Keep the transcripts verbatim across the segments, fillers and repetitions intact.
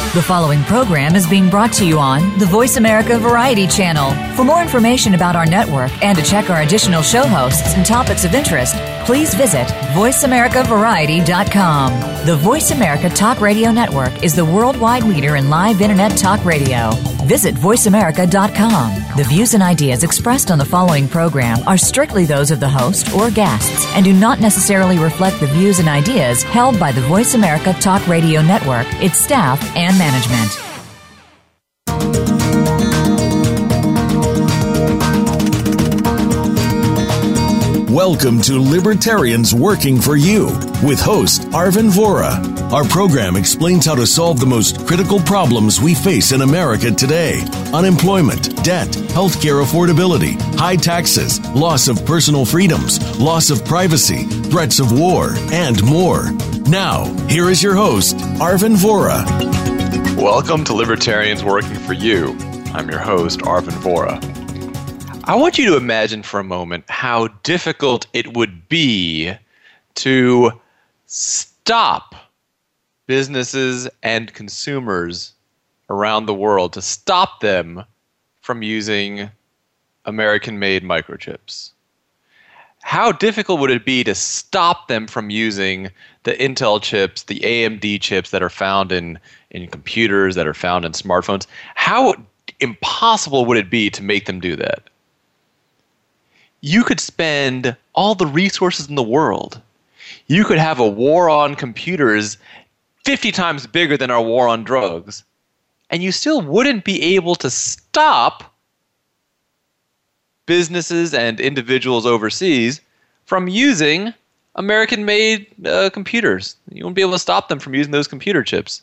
The following program is being brought to you on the Voice America Variety Channel. For more information about our network and to check our additional show hosts and topics of interest, please visit voice america variety dot com. The Voice America Talk Radio Network is the worldwide leader in live Internet talk radio. Visit voice america dot com. The views and ideas expressed on the following program are strictly those of the host or guests and do not necessarily reflect the views and ideas held by the Voice America Talk Radio Network, its staff, and management. Welcome to Libertarians Working for You with host Arvin Vohra. Our program explains how to solve the most critical problems we face in America today: unemployment, debt, healthcare affordability, high taxes, loss of personal freedoms, loss of privacy, threats of war, and more. Now, here is your host, Arvin Vohra. Welcome to Libertarians Working for You. I'm your host, Arvin Vohra. I want you to imagine for a moment how difficult it would be to stop businesses and consumers around the world, to stop them from using American-made microchips. How difficult would it be to stop them from using the Intel chips, the A M D chips that are found in, in computers, that are found in smartphones? How impossible would it be to make them do that? You could spend all the resources in the world. You could have a war on computers fifty times bigger than our war on drugs, and you still wouldn't be able to stop businesses and individuals overseas from using American-made uh, computers. You won't be able to stop them from using those computer chips.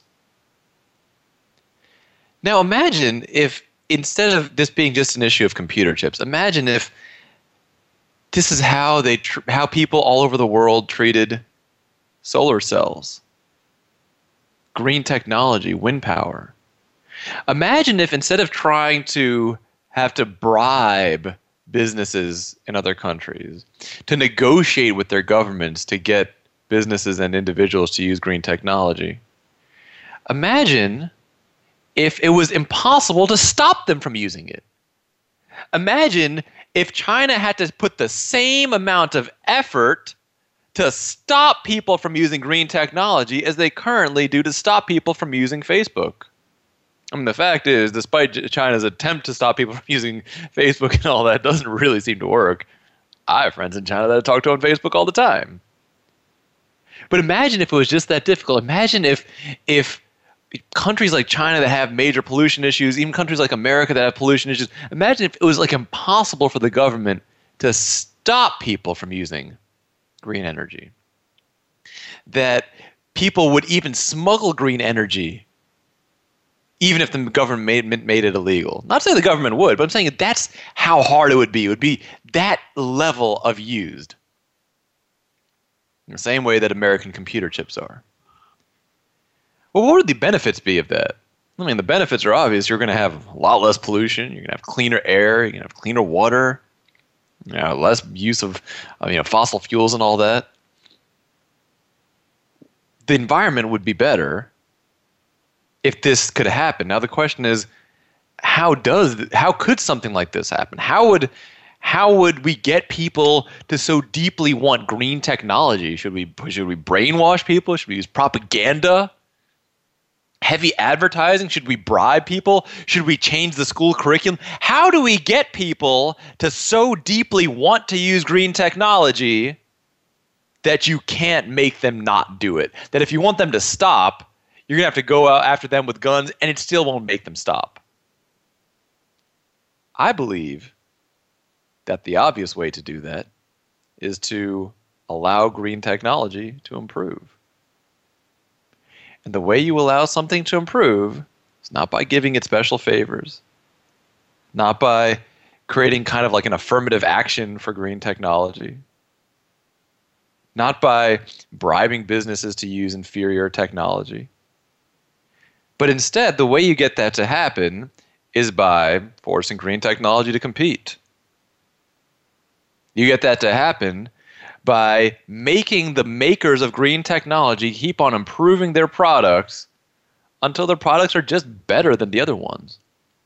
Now imagine if, instead of this being just an issue of computer chips, imagine if this is how they tr- how people all over the world treated solar cells, green technology, wind power. Imagine if, instead of trying to have to bribe businesses in other countries, to negotiate with their governments to get businesses and individuals to use green technology, imagine if it was impossible to stop them from using it. Imagine if China had to put the same amount of effort to stop people from using green technology as they currently do to stop people from using Facebook. I mean, the fact is, despite China's attempt to stop people from using Facebook and all that, doesn't really seem to work. I have friends in China that I talk to on Facebook all the time. But imagine if it was just that difficult. Imagine if if countries like China that have major pollution issues, even countries like America that have pollution issues, imagine if it was like impossible for the government to stop people from using green energy. That people would even smuggle green energy even if the government made, made it illegal. Not saying the government would, but I'm saying that's how hard it would be. It would be that level of used. In the same way that American computer chips are. Well, what would the benefits be of that? I mean, the benefits are obvious. You're going to have a lot less pollution. You're going to have cleaner air. You're going to have cleaner water. You know, less use of uh, you know, fossil fuels and all that. The environment would be better if this could happen. Now the question is, how does how could something like this happen? How would how would we get people to so deeply want green technology? Should we should we brainwash people? Should we use propaganda? Heavy advertising? Should we bribe people? Should we change the school curriculum? How do we get people to so deeply want to use green technology that you can't make them not do it? That if you want them to stop, you're going to have to go out after them with guns, and it still won't make them stop. I believe that the obvious way to do that is to allow green technology to improve. And the way you allow something to improve is not by giving it special favors, not by creating kind of like an affirmative action for green technology, not by bribing businesses to use inferior technology. But instead, the way you get that to happen is by forcing green technology to compete. You get that to happen by making the makers of green technology keep on improving their products until their products are just better than the other ones.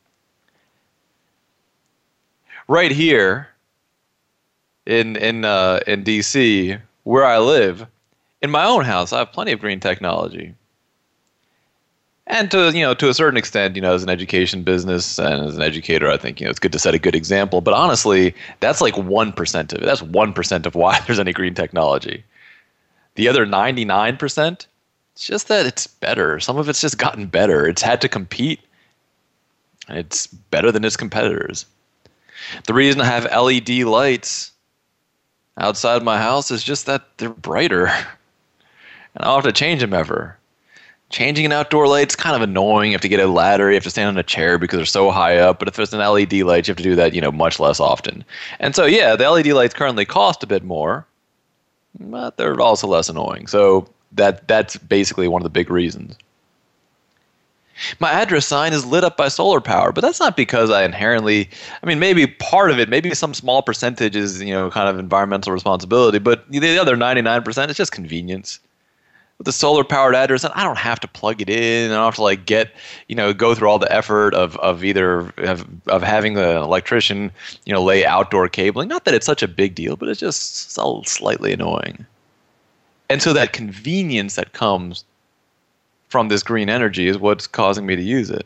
Right here in in uh, in D C, where I live, in my own house, I have plenty of green technology. And to you know, to a certain extent, you know, as an education business and as an educator, I think you know it's good to set a good example. But honestly, that's like one percent of it. That's one percent of why there's any green technology. The other ninety-nine percent, it's just that it's better. Some of it's just gotten better. It's had to compete, and it's better than its competitors. The reason I have L E D lights outside my house is just that they're brighter, and I don't have to change them ever. Changing an outdoor light's kind of annoying. You have to get a ladder. You have to stand on a chair because they're so high up. But if there's an L E D light, you have to do that, you know, much less often. And so, yeah, the L E D lights currently cost a bit more, but they're also less annoying. So that that's basically one of the big reasons. My address sign is lit up by solar power, but that's not because I inherently, I mean, maybe part of it, maybe some small percentage is, you know, kind of environmental responsibility, but the other ninety-nine percent is just convenience. With the solar powered address, I don't have to plug it in. I don't have to like get, you know, go through all the effort of, of either of, of having the electrician, you know, lay outdoor cabling. Not that it's such a big deal, but it's just so slightly annoying. And so that convenience that comes from this green energy is what's causing me to use it.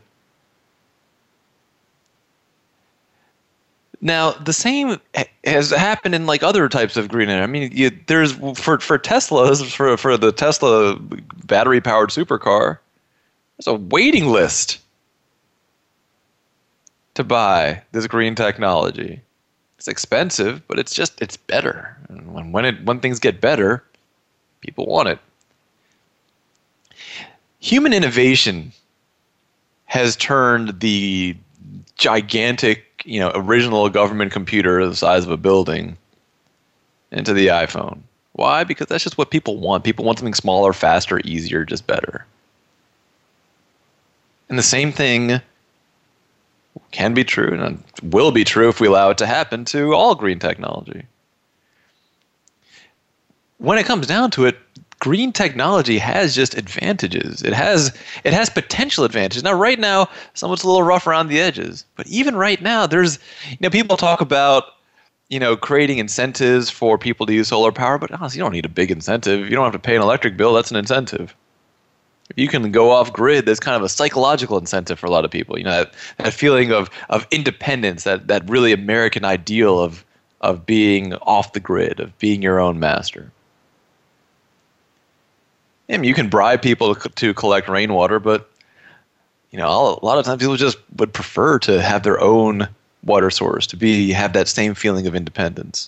Now, the same has happened in like other types of green energy. I mean, you, there's for for Teslas, for for the Tesla battery-powered supercar, there's a waiting list to buy this green technology. It's expensive, but it's just it's better. And when when it when things get better, people want it. Human innovation has turned the gigantic, you know, original government computer the size of a building into the iPhone. Why? Because that's just what people want. People want something smaller, faster, easier, just better. And the same thing can be true and will be true if we allow it to happen to all green technology. When it comes down to it, green technology has just advantages. It has it has potential advantages. Now, right now, some of it's a little rough around the edges. But even right now, there's, you know, people talk about, you know, creating incentives for people to use solar power. But honestly, you don't need a big incentive. You don't have to pay an electric bill. That's an incentive. If you can go off grid, there's kind of a psychological incentive for a lot of people. You know, that, that feeling of of independence, that that really American ideal of of being off the grid, of being your own master. I mean, you can bribe people to collect rainwater, but you know, a lot of times people just would prefer to have their own water source, to be have that same feeling of independence.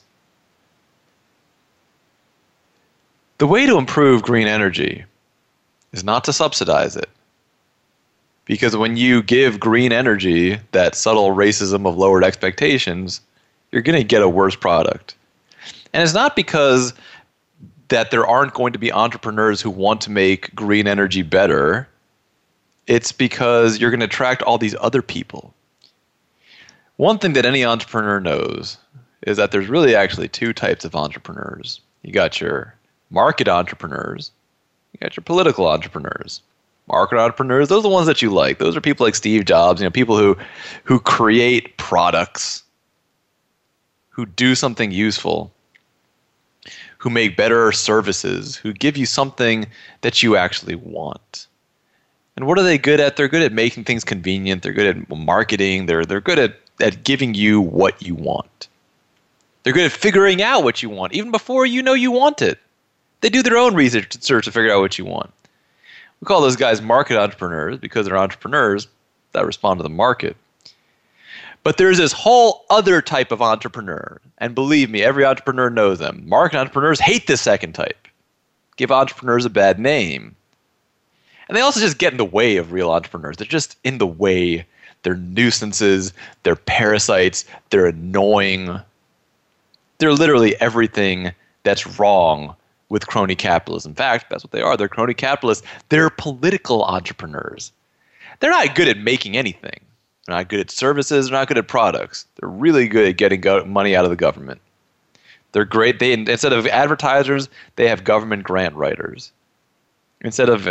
The way to improve green energy is not to subsidize it. Because when you give green energy that subtle racism of lowered expectations, you're going to get a worse product. And it's not because that there aren't going to be entrepreneurs who want to make green energy better. It's because you're going to attract all these other people. One thing that any entrepreneur knows is that there's really actually two types of entrepreneurs. You got your market entrepreneurs, you got your political entrepreneurs. Market entrepreneurs, those are the ones that you like. Those are people like Steve Jobs, you know, people who who create products, who do something useful, who make better services, who give you something that you actually want. And what are they good at? They're good at making things convenient. They're good at marketing. They're they're good at, at giving you what you want. They're good at figuring out what you want, even before you know you want it. They do their own research to figure out what you want. We call those guys market entrepreneurs because they're entrepreneurs that respond to the market. But there's this whole other type of entrepreneur. And believe me, every entrepreneur knows them. Market entrepreneurs hate this second type. Give entrepreneurs a bad name. And they also just get in the way of real entrepreneurs. They're just in the way. They're nuisances. They're parasites. They're annoying. They're literally everything that's wrong with crony capitalism. In fact, that's what they are. They're crony capitalists. They're political entrepreneurs. They're not good at making anything. They're not good at services. They're not good at products. They're really good at getting go- money out of the government. They're great. They instead of advertisers, they have government grant writers. Instead of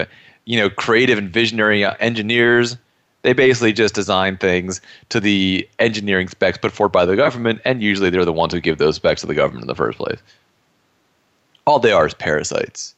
you know, creative and visionary engineers. They basically just design things to the engineering specs put forth by the government, and usually they're the ones who give those specs to the government in the first place. All they are is parasites.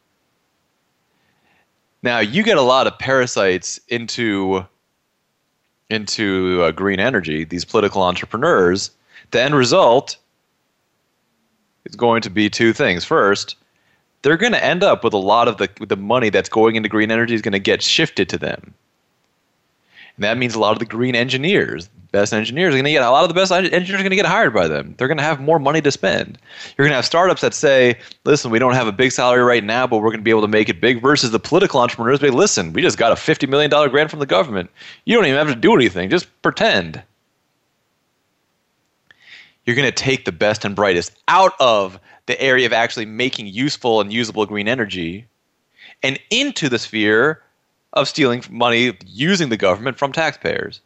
Now, you get a lot of parasites into, into uh, green energy, these political entrepreneurs. The end result is going to be two things. First, they're going to end up with a lot of the, the money that's going into green energy is going to get shifted to them. And that means a lot of the green engineers, best engineers, are going to get a lot of the best engineers are going to get hired by them. They're going to have more money to spend. You're going to have startups that say, "Listen, we don't have a big salary right now, but we're going to be able to make it big." Versus the political entrepreneurs, "Hey, listen, we just got a fifty million dollars grant from the government. You don't even have to do anything. Just pretend." You're going to take the best and brightest out of the area of actually making useful and usable green energy and into the sphere of stealing money using the government from taxpayers.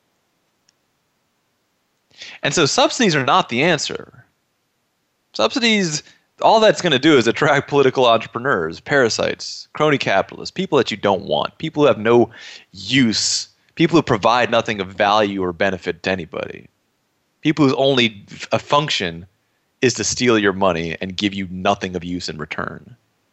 And so subsidies are not the answer. Subsidies, all that's going to do is attract political entrepreneurs, parasites, crony capitalists, people that you don't want, people who have no use, people who provide nothing of value or benefit to anybody, people whose only a function is to steal your money and give you nothing of use in return.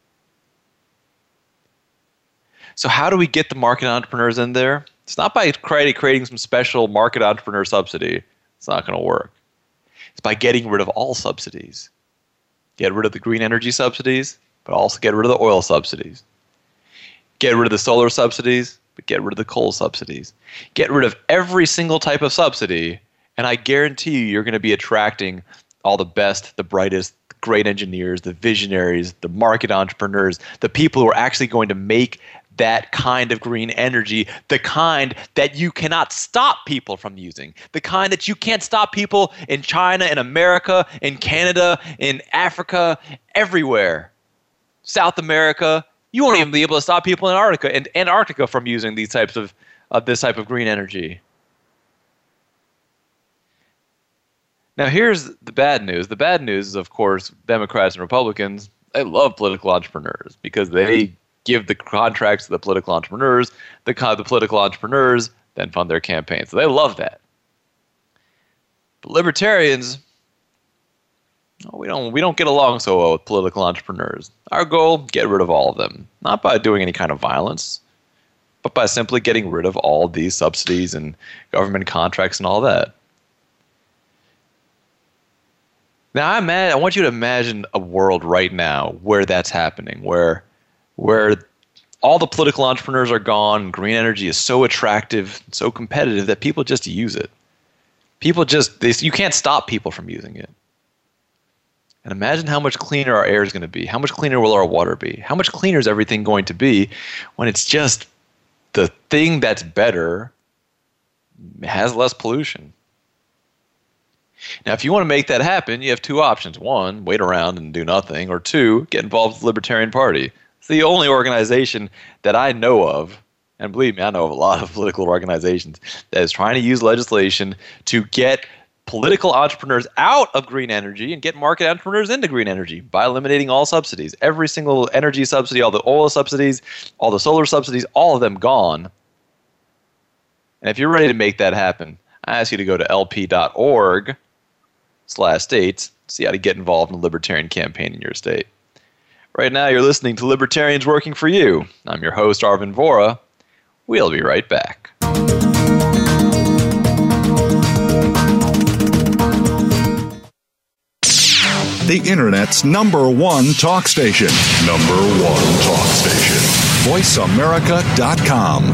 So how do we get the market entrepreneurs in there? It's not by creating some special market entrepreneur subsidy. It's not going to work. It's by getting rid of all subsidies. Get rid of the green energy subsidies, but also get rid of the oil subsidies. Get rid of the solar subsidies, but get rid of the coal subsidies. Get rid of every single type of subsidy, and I guarantee you you're going to be attracting all the best, the brightest, great engineers, the visionaries, the market entrepreneurs, the people who are actually going to make that kind of green energy, the kind that you cannot stop people from using, the kind that you can't stop people in China, in America, in Canada, in Africa, everywhere. South America, you won't even be able to stop people in Antarctica, in Antarctica from using these types of, of this type of green energy. Now, here's the bad news. The bad news is, of course, Democrats and Republicans, they love political entrepreneurs because they give the contracts to the political entrepreneurs. The, the political entrepreneurs then fund their campaigns. So they love that. But libertarians, oh, we don't we don't get along so well with political entrepreneurs. Our goal, get rid of all of them. Not by doing any kind of violence, but by simply getting rid of all these subsidies and government contracts and all that. Now, I, imagine, I want you to imagine a world right now where that's happening, where where all the political entrepreneurs are gone and green energy is so attractive, so competitive that people just use it. People just, they, you can't stop people from using it. And imagine how much cleaner our air is going to be. How much cleaner will our water be? How much cleaner is everything going to be when it's just the thing that's better has less pollution? Now, if you want to make that happen, you have two options. One, wait around and do nothing. Or two, get involved with the Libertarian Party. It's the only organization that I know of, and believe me, I know of a lot of political organizations, that is trying to use legislation to get political entrepreneurs out of green energy and get market entrepreneurs into green energy by eliminating all subsidies. Every single energy subsidy, all the oil subsidies, all the solar subsidies, all of them gone. And if you're ready to make that happen, I ask you to go to lp.org slash states, see how to get involved in a libertarian campaign in your state. Right now, you're listening to Libertarians Working for You. I'm your host, Arvin Vohra. We'll be right back. The Internet's number one talk station. Number one talk station. voice america dot com.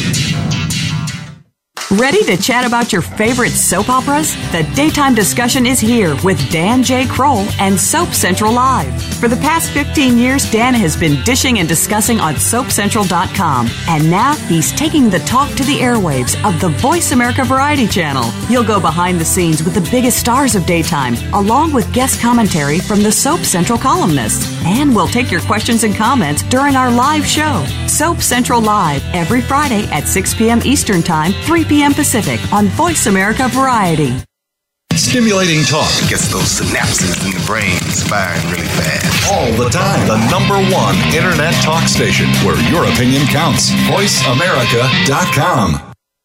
Ready to chat about your favorite soap operas? The daytime discussion is here with Dan J. Kroll and Soap Central Live. For the past fifteen years, Dan has been dishing and discussing on soap central dot com. And now he's taking the talk to the airwaves of the Voice America Variety Channel. You'll go behind the scenes with the biggest stars of daytime, along with guest commentary from the Soap Central columnists. And we'll take your questions and comments during our live show, Soap Central Live, every Friday at six p.m. Eastern Time, three p.m. Pacific on Voice America Variety. Stimulating talk. Gets those synapses in the brain firing really fast. All the time. The number one Internet talk station where your opinion counts. voice america dot com.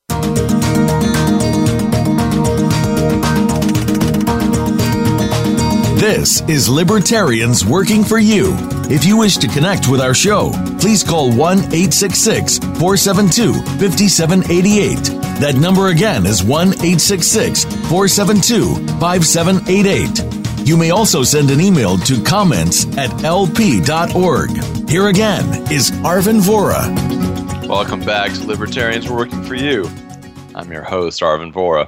This is Libertarians Working for You. If you wish to connect with our show, please call one eight six six, four seven two, five seven eight eight. That number again is one eight six six, four seven two, five seven eight eight. You may also send an email to comments at l p dot org. Here again is Arvin Vohra. Welcome back to Libertarians Working for You. I'm your host, Arvin Vohra.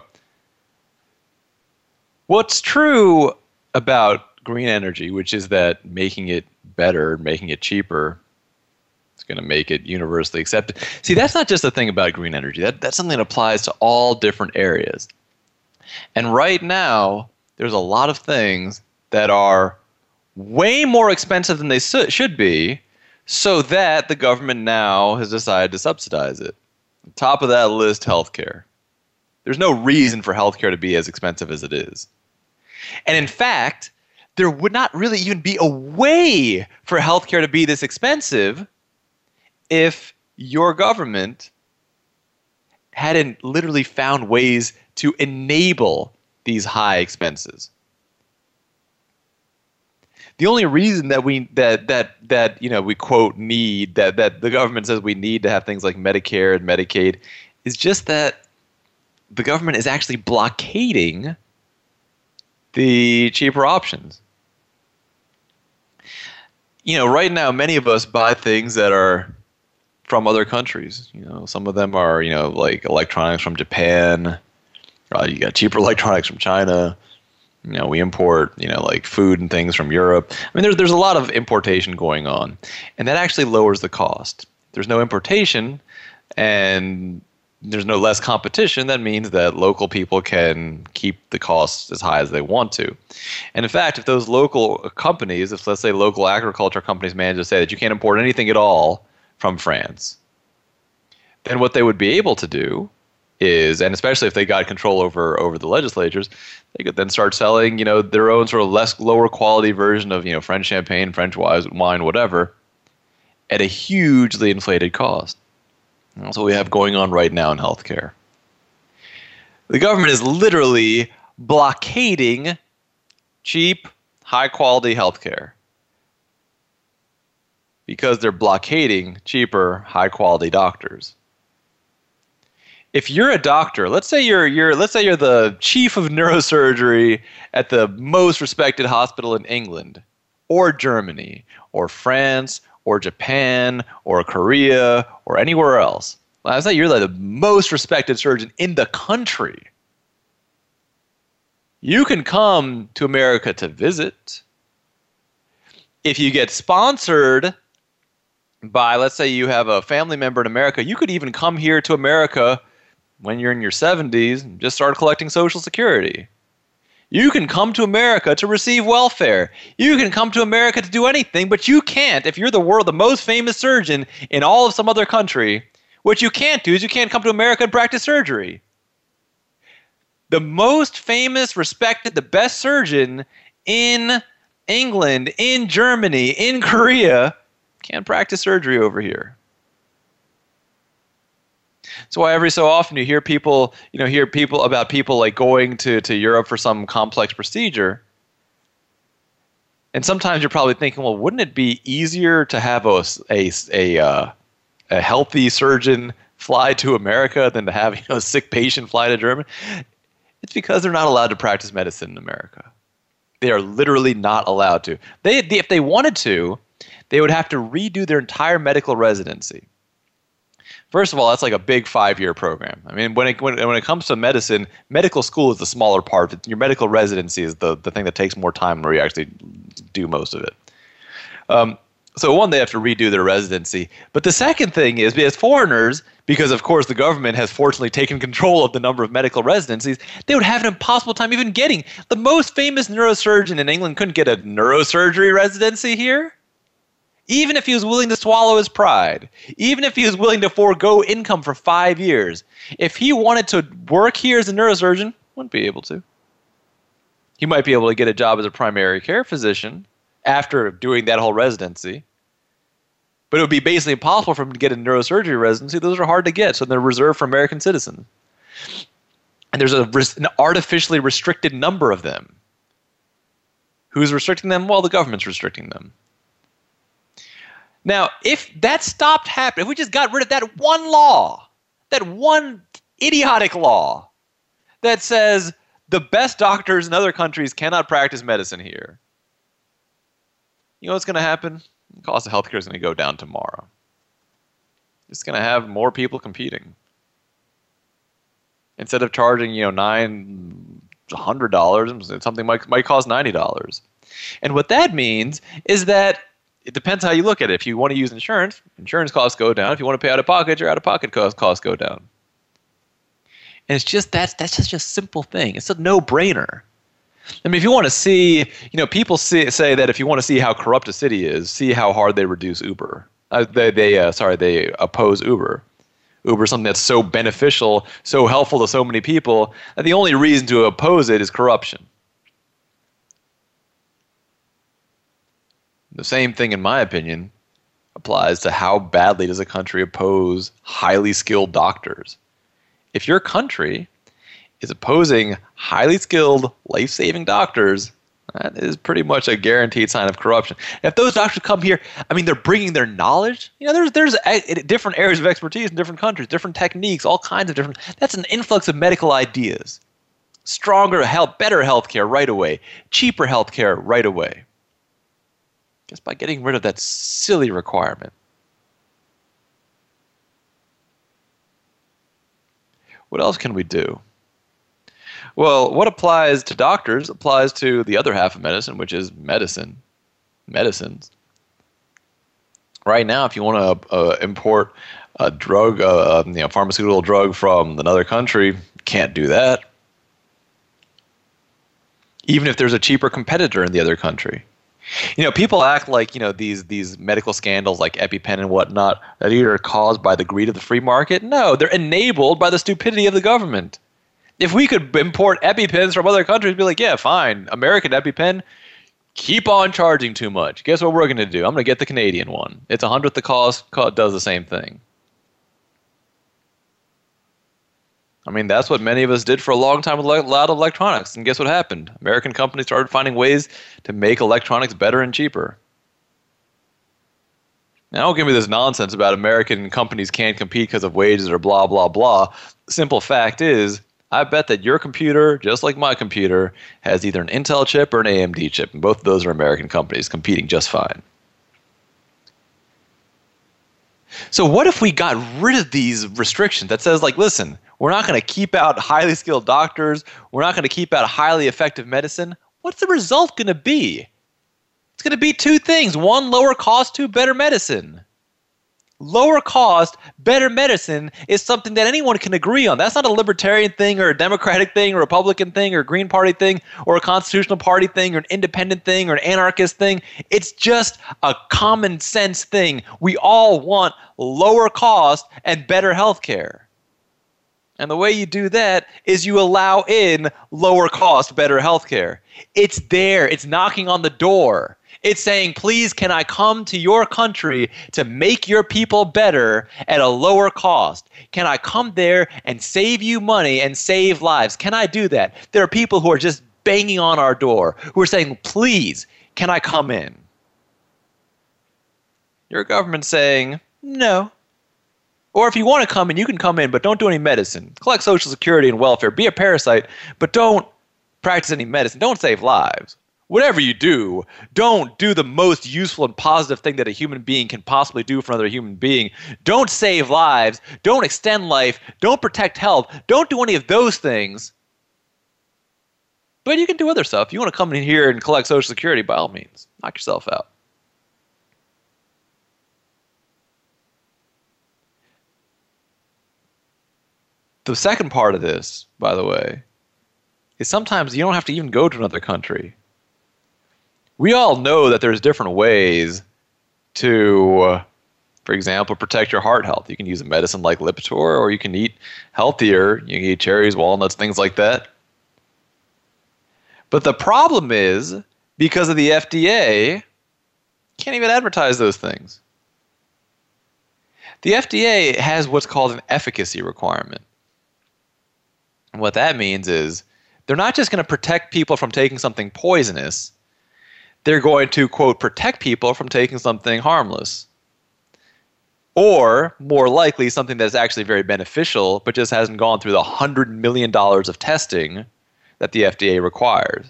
What's true about green energy, which is that making it better, making it cheaper, it's going to make it universally accepted. See, that's not just a thing about green energy. That, that's something that applies to all different areas. And right now, there's a lot of things that are way more expensive than they su- should be, so that the government now has decided to subsidize it. On top of that list, healthcare. There's no reason for healthcare to be as expensive as it is. And in fact, there would not really even be a way for healthcare to be this expensive if your government hadn't literally found ways to enable these high expenses. The only reason that we that that that you know we quote need that that the government says we need to have things like Medicare and Medicaid is just that the government is actually blockading the cheaper options. You know, right now, many of us buy things that are from other countries. You know, some of them are, you know, like electronics from Japan. Uh, you got cheaper electronics from China. You know, we import, you know, like food and things from Europe. I mean, there's there's a lot of importation going on, and that actually lowers the cost. There's no importation, and there's no less competition. That means that local people can keep the costs as high as they want to. And in fact, if those local companies, if let's say local agriculture companies manage to say that you can't import anything at all from France, then what they would be able to do is, and especially if they got control over over the legislatures, they could then start selling, you know, their own sort of less lower quality version of, you know, French champagne, French wine, whatever, at a hugely inflated cost. That's what we have going on right now in healthcare. The government is literally blockading cheap, high-quality healthcare because they're blockading cheaper, high-quality doctors. If you're a doctor, let's say you're you're let's say you're the chief of neurosurgery at the most respected hospital in England, or Germany, or France, or Japan, or Korea, or anywhere else. Let's say you're the most respected surgeon in the country. You can come to America to visit. If you get sponsored by, let's say you have a family member in America, you could even come here to America when you're in your seventies and just start collecting Social Security. You can come to America to receive welfare. You can come to America to do anything, but you can't, if you're the world, the most famous surgeon in all of some other country, what you can't do is you can't come to America and practice surgery. The most famous, respected, the best surgeon in England, in Germany, in Korea, can't practice surgery over here. That's why every so often you hear people, you know, hear people about people like going to, to Europe for some complex procedure. And sometimes you're probably thinking, well, wouldn't it be easier to have a, a, a, uh, a healthy surgeon fly to America than to have, you know, a sick patient fly to Germany? It's because they're not allowed to practice medicine in America. They are literally not allowed to. They, if they wanted to, they would have to redo their entire medical residency. First of all, that's like a big five-year program. I mean, when it when, when it comes to medicine, medical school is the smaller part. Your medical residency is the, the thing that takes more time where you actually do most of it. Um, so one, they have to redo their residency. But the second thing is, as foreigners, because of course the government has fortunately taken control of the number of medical residencies, they would have an impossible time even getting. The most famous neurosurgeon in England couldn't get a neurosurgery residency here. Even if he was willing to swallow his pride, even if he was willing to forego income for five years, if he wanted to work here as a neurosurgeon, wouldn't be able to. He might be able to get a job as a primary care physician after doing that whole residency. But it would be basically impossible for him to get a neurosurgery residency. Those are hard to get, so they're reserved for American citizens. And there's a, an artificially restricted number of them. Who's restricting them? Well, the government's restricting them. Now, if that stopped happening, if we just got rid of that one law, that one idiotic law that says the best doctors in other countries cannot practice medicine here, you know what's going to happen? The cost of healthcare is going to go down tomorrow. It's going to have more people competing. Instead of charging, you know, nine hundred dollars, something might might cost ninety dollars. And what that means is that it depends how you look at it. If you want to use insurance, insurance costs go down. If you want to pay out of pocket, your out of pocket costs costs go down. And it's just that's that's just a simple thing. It's a no-brainer. I mean, if you want to see, you know, people see, say that if you want to see how corrupt a city is, see how hard they reduce Uber. Uh, they, they uh, sorry, they oppose Uber. Uber is something that's so beneficial, so helpful to so many people, that the only reason to oppose it is corruption. The same thing, in my opinion, applies to how badly does a country oppose highly skilled doctors. If your country is opposing highly skilled, life-saving doctors, that is pretty much a guaranteed sign of corruption. If those doctors come here, I mean, they're bringing their knowledge. You know, there's there's a, different areas of expertise in different countries, different techniques, all kinds of different. That's an influx of medical ideas. Stronger health, better healthcare right away, cheaper healthcare right away. Just by getting rid of that silly requirement. What else can we do? Well, what applies to doctors applies to the other half of medicine, which is medicine, medicines. Right now, if you want to uh, import a drug, uh, you know, pharmaceutical drug from another country, you can't do that. Even if there's a cheaper competitor in the other country. You know, people act like, you know, these these medical scandals like EpiPen and whatnot that either are caused by the greed of the free market. No, they're enabled by the stupidity of the government. If we could import EpiPens from other countries, be like, yeah, fine, American EpiPen, keep on charging too much. Guess what we're going to do? I'm going to get the Canadian one. It's a hundredth the cost, does the same thing. I mean, that's what many of us did for a long time with a lot of electronics. And guess what happened? American companies started finding ways to make electronics better and cheaper. Now, don't give me this nonsense about American companies can't compete because of wages or blah, blah, blah. The simple fact is, I bet that your computer, just like my computer, has either an Intel chip or an A M D chip. And both of those are American companies competing just fine. So what if we got rid of these restrictions that says, like, listen, we're not going to keep out highly skilled doctors. We're not going to keep out highly effective medicine. What's the result going to be? It's going to be two things. One, lower cost. Two, better medicine. Lower cost, better medicine is something that anyone can agree on. That's not a libertarian thing or a Democratic thing or a Republican thing or a Green Party thing or a Constitutional Party thing or an independent thing or an anarchist thing. It's just a common sense thing. We all want lower cost and better health care. And the way you do that is you allow in lower cost, better health care. It's there. It's knocking on the door. It's saying, please, can I come to your country to make your people better at a lower cost? Can I come there and save you money and save lives? Can I do that? There are people who are just banging on our door, who are saying, please, can I come in? Your government's saying, no. Or if you want to come in, you can come in, but don't do any medicine. Collect Social Security and welfare. Be a parasite, but don't practice any medicine. Don't save lives. Whatever you do, don't do the most useful and positive thing that a human being can possibly do for another human being. Don't save lives. Don't extend life. Don't protect health. Don't do any of those things. But you can do other stuff. If you want to come in here and collect Social Security, by all means, knock yourself out. The second part of this, by the way, is sometimes you don't have to even go to another country. We all know that there's different ways to, uh, for example, protect your heart health. You can use a medicine like Lipitor, or you can eat healthier. You can eat cherries, walnuts, things like that. But the problem is, because of the F D A, you can't even advertise those things. The F D A has what's called an efficacy requirement. And what that means is they're not just going to protect people from taking something poisonous. They're going to, quote, protect people from taking something harmless. Or, more likely, something that's actually very beneficial, but just hasn't gone through the one hundred million dollars of testing that the F D A requires.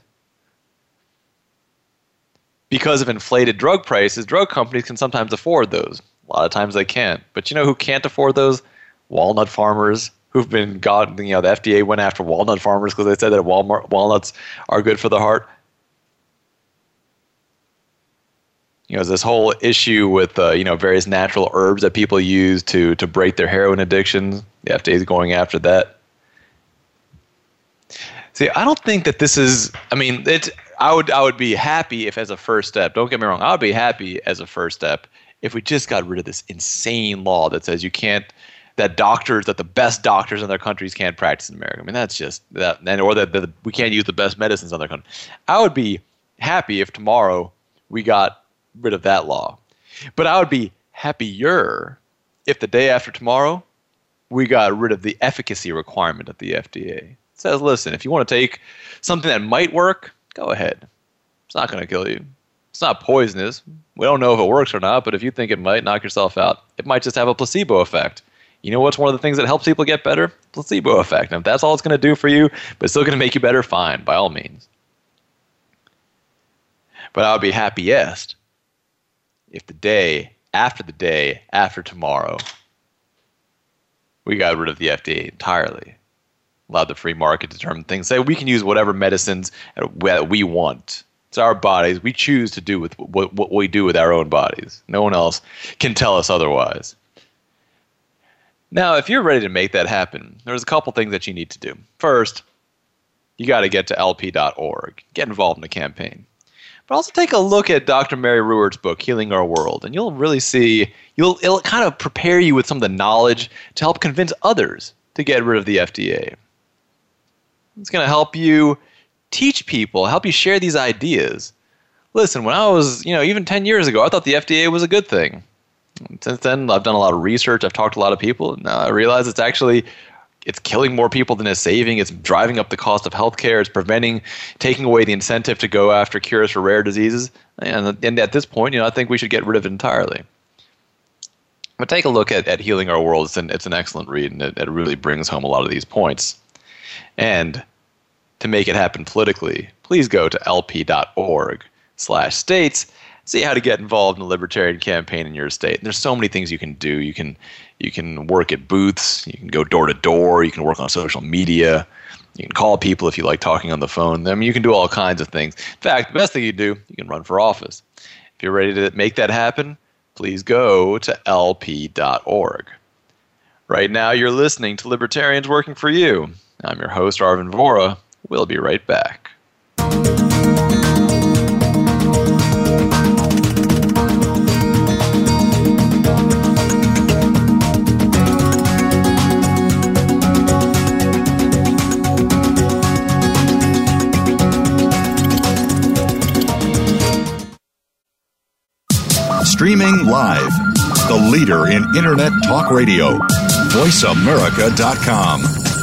Because of inflated drug prices, drug companies can sometimes afford those. A lot of times they can't. But you know who can't afford those? Walnut farmers who've been got, you know, the F D A went after walnut farmers because they said that Walmart, walnuts are good for the heart. You know, this whole issue with, uh, you know, various natural herbs that people use to, to break their heroin addictions. The F D A is going after that. See, I don't think that this is, I mean, it's, I would, I would be happy if as a first step, don't get me wrong, I would be happy as a first step if we just got rid of this insane law that says you can't, that doctors, that the best doctors in their countries can't practice in America. I mean, that's just, that, and or that, that we can't use the best medicines in their country. I would be happy if tomorrow we got rid of that law. But I would be happier if the day after tomorrow we got rid of the efficacy requirement of the F D A. It says, listen, if you want to take something that might work, go ahead. It's not going to kill you. It's not poisonous. We don't know if it works or not, but if you think it might, knock yourself out. It might just have a placebo effect. You know what's one of the things that helps people get better? Placebo effect. And if that's all it's going to do for you, but it's still going to make you better, fine, by all means. But I would be happiest if the day after the day after tomorrow, we got rid of the F D A entirely. Allowed the free market to determine things. Say we can use whatever medicines that we want. It's our bodies. We choose to do with what, what we do with our own bodies. No one else can tell us otherwise. Now, if you're ready to make that happen, there's a couple things that you need to do. First, you got to get to L P dot org. Get involved in the campaign. But also take a look at Doctor Mary Ruwart's book, Healing Our World, and you'll really see, you'll it'll kind of prepare you with some of the knowledge to help convince others to get rid of the F D A. It's going to help you teach people, help you share these ideas. Listen, when I was, you know, even ten years ago, I thought the F D A was a good thing. Since then, I've done a lot of research. I've talked to a lot of people. And now I realize it's actually, it's killing more people than it's saving. It's driving up the cost of healthcare. It's preventing, taking away the incentive to go after cures for rare diseases. And, and at this point, you know, I think we should get rid of it entirely. But take a look at, at Healing Our World. It's an, it's an excellent read, and it, it really brings home a lot of these points. And to make it happen politically, please go to L P dot org slash states. See how to get involved in a libertarian campaign in your state. And there's so many things you can do. You can you can work at booths. You can go door to door. You can work on social media. You can call people if you like talking on the phone. I mean, you can do all kinds of things. In fact, the best thing you do, you can run for office. If you're ready to make that happen, please go to L P dot org. Right now, you're listening to Libertarians Working for You. I'm your host, Arvin Vohra. We'll be right back. Streaming live, the leader in Internet talk radio, voice america dot com.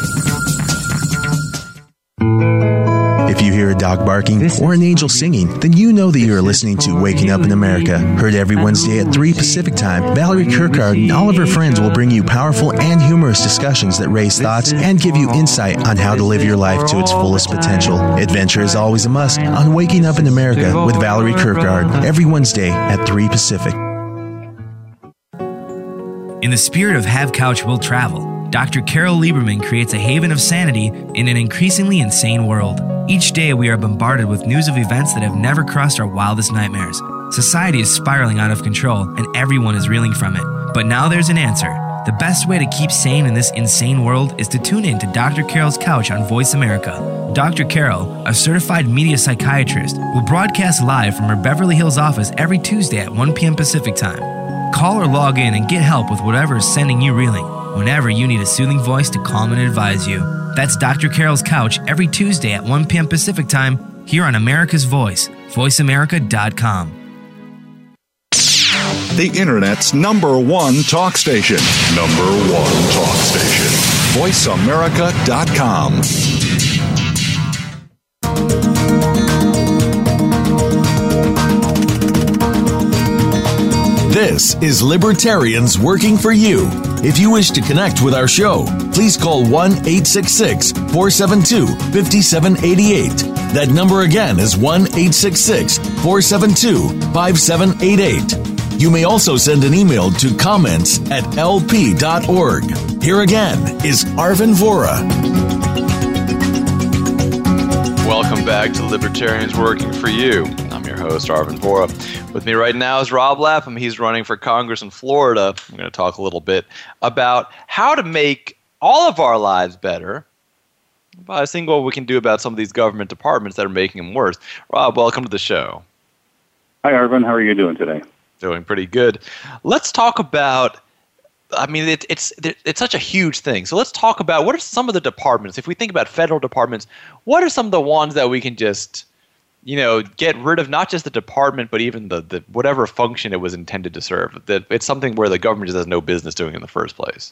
If you hear a dog barking or an angel singing, then you know that you are listening to Waking Up in America. Heard every Wednesday at three Pacific Time, Valerie Kirkard and all of her friends will bring you powerful and humorous discussions that raise thoughts and give you insight on how to live your life to its fullest potential. Adventure is always a must on Waking Up in America with Valerie Kirkard every Wednesday at three Pacific. In the spirit of Have Couch Will Travel, Doctor Carol Lieberman creates a haven of sanity in an increasingly insane world. Each day we are bombarded with news of events that have never crossed our wildest nightmares. Society is spiraling out of control and everyone is reeling from it. But now there's an answer. The best way to keep sane in this insane world is to tune in to Doctor Carol's Couch on Voice America. Doctor Carol, a certified media psychiatrist, will broadcast live from her Beverly Hills office every Tuesday at one p.m. Pacific Time. Call or log in and get help with whatever is sending you reeling, whenever you need a soothing voice to calm and advise you. That's Doctor Carol's Couch every Tuesday at one p.m. Pacific Time, here on America's Voice, voice america dot com. The Internet's number one talk station. Number one talk station. voice america dot com. This is Libertarians Working for You. If you wish to connect with our show, please call one eight six six, four seven two, five seven eight eight. That number again is one eight six six, four seven two, five seven eight eight. You may also send an email to comments at l p dot org. Here again is Arvin Vohra. Welcome back to Libertarians Working for You. I'm your host, Arvin Vohra. With me right now is Rob Lapham. He's running for Congress in Florida. I'm going to talk a little bit about how to make all of our lives better by seeing what we can do about some of these government departments that are making them worse. Rob, welcome to the show. Hi, Arvin. How are you doing today? Doing pretty good. Let's talk about, I mean, it, it's it's such a huge thing. So let's talk about what are some of the departments, if we think about federal departments, what are some of the ones that we can just, you know, get rid of, not just the department, but even the, the whatever function it was intended to serve. That it's something where the government just has no business doing in the first place.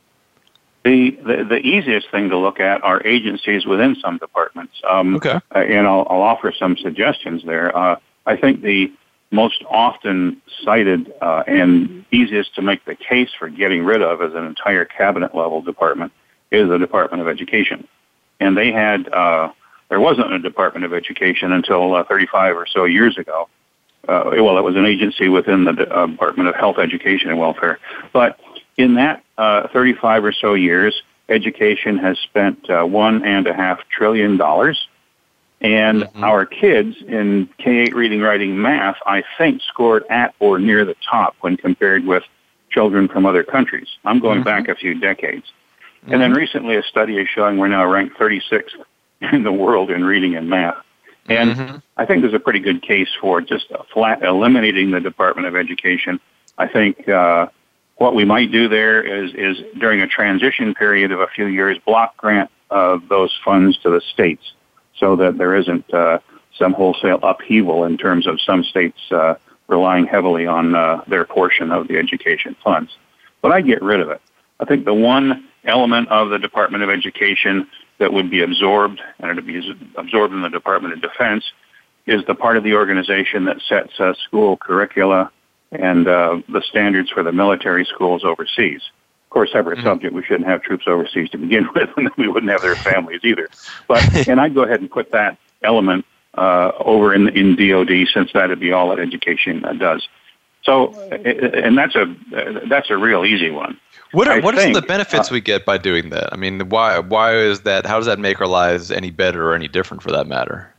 The, the the easiest thing to look at are agencies within some departments. Um, okay. Uh, and I'll, I'll offer some suggestions there. Uh, I think the most often cited uh, and easiest to make the case for getting rid of as an entire cabinet level department is the Department of Education. And they had, uh, there wasn't a Department of Education until uh, thirty-five or so years ago. Uh, well, it was an agency within the uh, Department of Health, Education, and Welfare. But in that uh, thirty-five or so years, education has spent uh, one and a half trillion dollars. And mm-hmm. our kids in K eight reading, writing, math, I think, scored at or near the top when compared with children from other countries. I'm going mm-hmm. back a few decades. Mm-hmm. And then recently a study is showing we're now ranked thirty-sixth in the world in reading and math. And mm-hmm. I think there's a pretty good case for just flat eliminating the Department of Education. I think uh, what we might do there is, is during a transition period of a few years, block grant uh, those funds to the states, so that there isn't uh, some wholesale upheaval in terms of some states uh, relying heavily on uh, their portion of the education funds. But I'd get rid of it. I think the one element of the Department of Education that would be absorbed, and it would be absorbed in the Department of Defense, is the part of the organization that sets uh, school curricula and uh, the standards for the military schools overseas. Of course, separate mm-hmm. subject, we shouldn't have troops overseas to begin with, and we wouldn't have their families either. But, and I'd go ahead and put that element uh, over in, in D O D, since that would be all that education uh, does. So, and that's a that's a real easy one. What are, what think, are some of the benefits uh, we get by doing that? I mean, why why is that? How does that make our lives any better or any different, for that matter?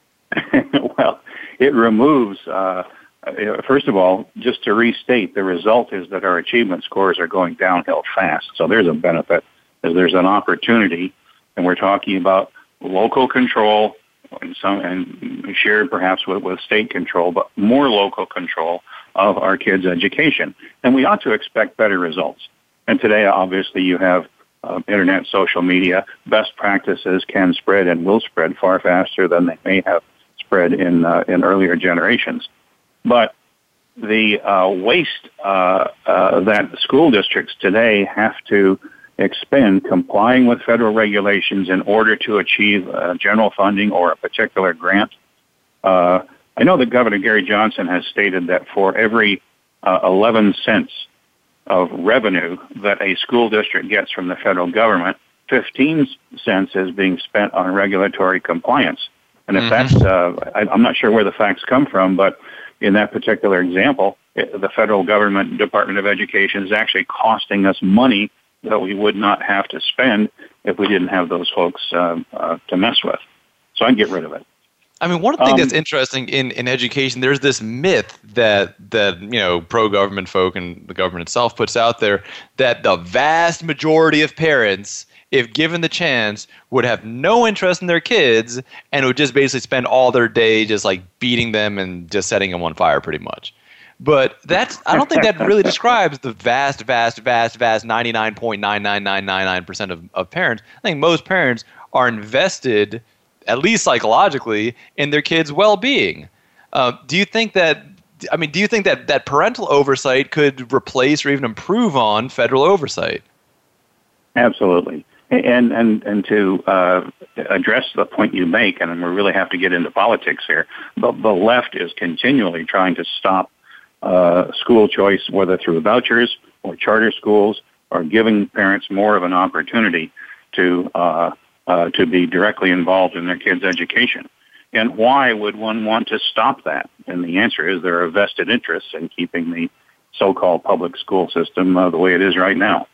Well, it removes. Uh, First of all, just to restate, the result is that our achievement scores are going downhill fast. So there's a benefit, is there's an opportunity, and we're talking about local control and some and shared perhaps with, with state control, but more local control of our kids' education. And we ought to expect better results. And today, obviously, you have uh, internet, social media. Best practices can spread and will spread far faster than they may have spread in uh, in earlier generations. But the uh, waste uh, uh, that school districts today have to expend complying with federal regulations in order to achieve uh, general funding or a particular grant. Uh, I know that Governor Gary Johnson has stated that for every uh, eleven cents of revenue that a school district gets from the federal government, fifteen cents is being spent on regulatory compliance. And if mm-hmm. that's, uh, I, I'm not sure where the facts come from, but in that particular example, it, the federal government Department of Education is actually costing us money that we would not have to spend if we didn't have those folks uh, uh, to mess with. So I'd get rid of it. I mean, one of the things um, that's interesting in, in education, there's this myth that, that, you know, pro-government folk and the government itself puts out there that the vast majority of parents, if given the chance, would have no interest in their kids and would just basically spend all their day just like beating them and just setting them on fire pretty much. But that's, I don't think that really describes the vast, vast, vast, vast ninety-nine point nine nine nine nine nine percent of, of parents. I think most parents are invested at least psychologically, in their kids' well-being. Uh, do you think that, I mean, do you think that, that parental oversight could replace or even improve on federal oversight? Absolutely. And and and to uh, address the point you make, and we really have to get into politics here, the, the left is continually trying to stop uh, school choice, whether through vouchers or charter schools, or giving parents more of an opportunity to uh, uh, to be directly involved in their kids' education. And why would one want to stop that? And the answer is there are vested interests in keeping the so-called public school system uh, the way it is right now.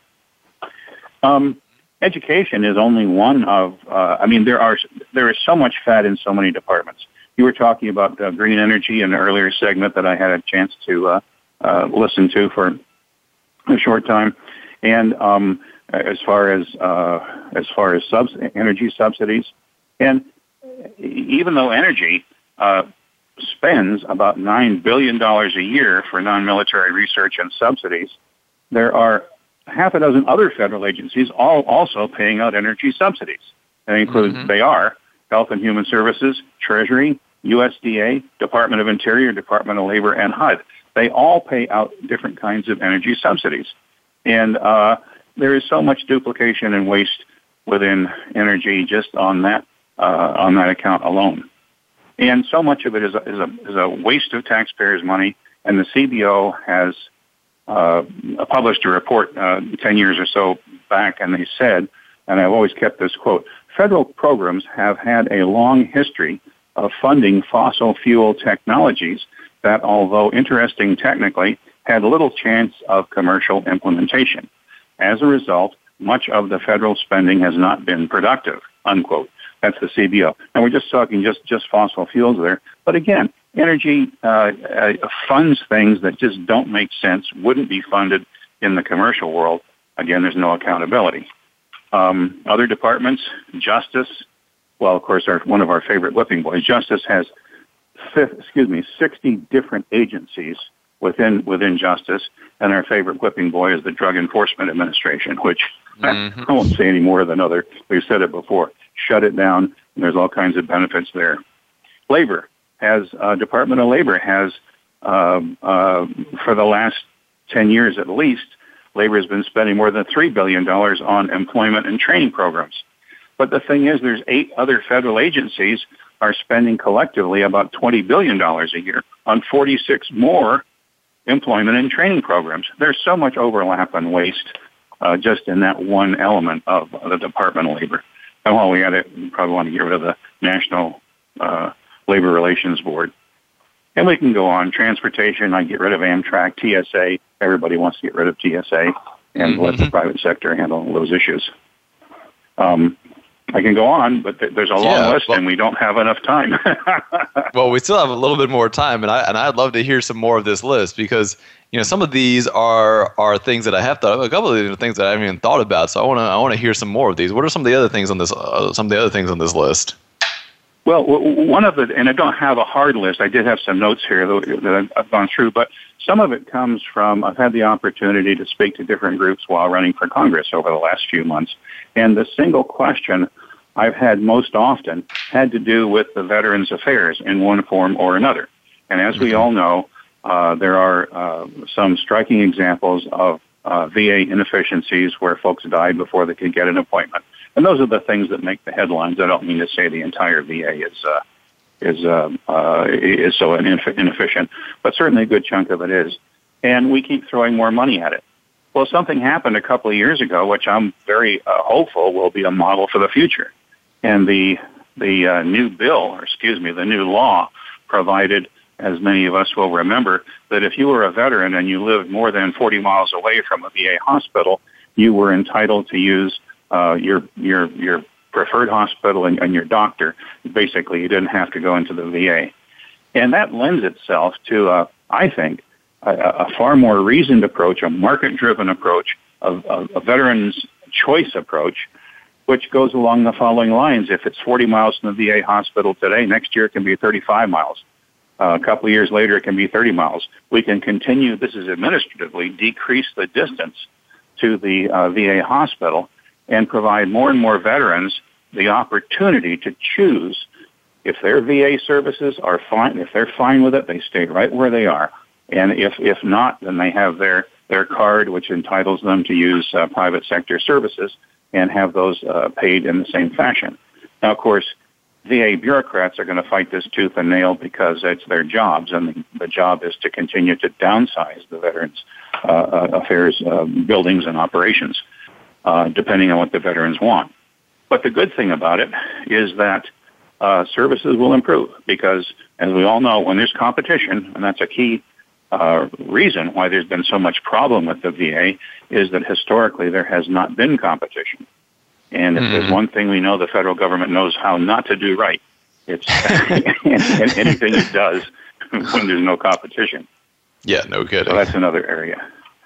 Um, education is only one of, uh, I mean, there are there is so much fat in so many departments. You were talking about uh, green energy in an earlier segment that I had a chance to uh, uh, listen to for a short time. And um, as far as uh, as far as subs- energy subsidies, and even though energy uh, spends about nine billion dollars a year for non-military research and subsidies, there are half a dozen other federal agencies all also paying out energy subsidies. That includes mm-hmm. they are Health and Human Services, Treasury, U S D A, Department of Interior, Department of Labor, and H U D. They all pay out different kinds of energy subsidies. And uh, there is so much duplication and waste within energy just on that uh, on that account alone. And so much of it is a, is a, is a waste of taxpayers' money. And the C B O has uh, published a report uh, ten years or so back, and they said, and I've always kept this quote, federal programs have had a long history of funding fossil fuel technologies that, although interesting technically, had little chance of commercial implementation. As a result, much of the federal spending has not been productive, unquote. That's the C B O. And we're just talking just, just fossil fuels there. But again, energy uh, uh, funds things that just don't make sense, wouldn't be funded in the commercial world. Again, there's no accountability. Um, other departments, Justice, well, of course, our, one of our favorite whipping boys, Justice has, excuse me, sixty different agencies within within Justice, and our favorite whipping boy is the Drug Enforcement Administration, which mm-hmm. I won't say any more than other. We've said it before. Shut it down, and there's all kinds of benefits there. Labor has, uh, Department of Labor has, uh, uh, for the last ten years at least, Labor has been spending more than three billion dollars on employment and training programs. But the thing is, there's eight other federal agencies are spending collectively about twenty billion dollars a year on forty-six more employment and training programs. There's so much overlap and waste uh, just in that one element of the Department of Labor. And while we had it, we probably want to get rid of the National uh, Labor Relations Board. And we can go on. Transportation, I get rid of Amtrak, T S A. Everybody wants to get rid of T S A and mm-hmm. let the private sector handle those issues. Um, I can go on, but th- there's a long yeah, list, well, and we don't have enough time. Well, we still have a little bit more time, and I and I'd love to hear some more of this list because you know some of these are are things that I have thought of. A couple of these are things that I haven't even thought about. So I want to I want to hear some more of these. What are some of the other things on this? Uh, some of the other things on this list? Well, one of the, and I don't have a hard list. I did have some notes here that I've gone through, but some of it comes from, I've had the opportunity to speak to different groups while running for Congress over the last few months. And the single question I've had most often had to do with the Veterans Affairs in one form or another. And as we all know, uh, there are uh, some striking examples of uh, V A inefficiencies where folks died before they could get an appointment. And those are the things that make the headlines. I don't mean to say the entire V A is uh, is uh, uh, is so inefficient, but certainly a good chunk of it is. And we keep throwing more money at it. Well, something happened a couple of years ago, which I'm very uh, hopeful will be a model for the future. And the the uh, new bill, or excuse me, the new law provided, as many of us will remember, that if you were a veteran and you lived more than forty miles away from a V A hospital, you were entitled to use uh, your your your preferred hospital and, and your doctor. Basically, you didn't have to go into the V A. And that lends itself to, uh, I think, a, a far more reasoned approach, a market-driven approach, a, a, a veteran's choice approach, which goes along the following lines. If it's forty miles from the V A hospital today, next year it can be thirty-five miles. Uh, a couple of years later, it can be thirty miles. We can continue, this is administratively, decrease the distance to the uh, V A hospital and provide more and more veterans the opportunity to choose. If their V A services are fine, if they're fine with it, they stay right where they are. And if, if not, then they have their, their card, which entitles them to use uh, private sector services and have those uh, paid in the same fashion. Now, of course, V A bureaucrats are going to fight this tooth and nail because it's their jobs, and the, the job is to continue to downsize the Veterans uh, Affairs uh, buildings and operations, uh, depending on what the veterans want. But the good thing about it is that uh, services will improve because, as we all know, when there's competition, and that's a key uh, reason why there's been so much problem with the V A, is that historically there has not been competition. And if mm. there's one thing we know the federal government knows how not to do right, it's anything it does when there's no competition. Yeah, no kidding. So that's another area.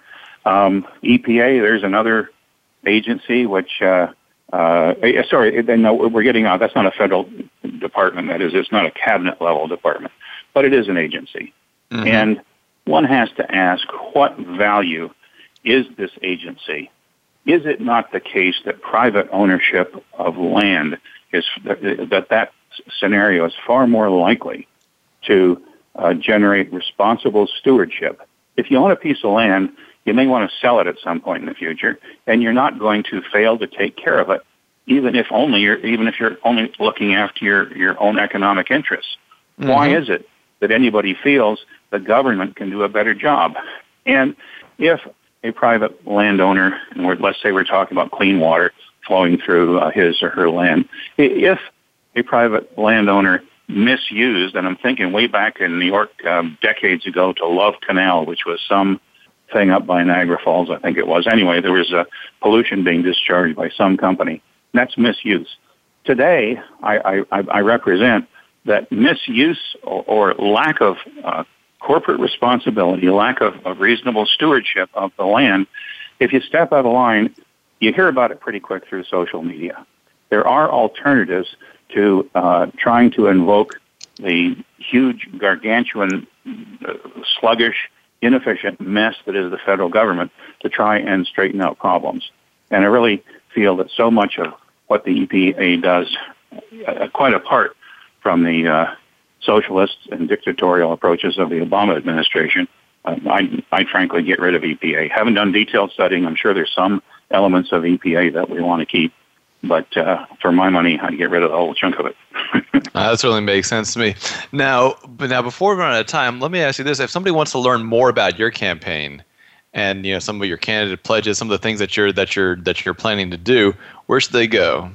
Um, E P A, there's another agency which, uh, uh, sorry, no, we're getting out. That's not a federal department. That is, it's not a cabinet level department, but it is an agency. Mm-hmm. And one has to ask, what value is this agency? Is it not the case that private ownership of land is that that scenario is far more likely to uh, generate responsible stewardship? If you own a piece of land, you may want to sell it at some point in the future, and you're not going to fail to take care of it, even if only you're even if you're only looking after your, your own economic interests. Mm-hmm. Why is it that anybody feels the government can do a better job? And if a private landowner, and we're, let's say we're talking about clean water flowing through uh, his or her land, if a private landowner misused, and I'm thinking way back in New York um, decades ago to Love Canal, which was some thing up by Niagara Falls, I think it was. Anyway, there was uh, pollution being discharged by some company. That's misuse. Today, I, I, I represent that misuse or, or lack of uh, corporate responsibility, lack of, of reasonable stewardship of the land. If you step out of line, you hear about it pretty quick through social media. There are alternatives to uh, trying to invoke the huge, gargantuan, uh, sluggish, inefficient mess that is the federal government to try and straighten out problems. And I really feel that so much of what the E P A does, uh, quite apart from the uh, socialist and dictatorial approaches of the Obama administration, uh, I'd, I'd frankly get rid of E P A. Haven't done detailed studying. I'm sure there's some elements of E P A that we want to keep. But uh, for my money, I'd get rid of the whole chunk of it. uh, that certainly makes sense to me. Now, but now, before we run out of time, let me ask you this: if somebody wants to learn more about your campaign and you know some of your candidate pledges, some of the things that you're that you're that you're planning to do, where should they go?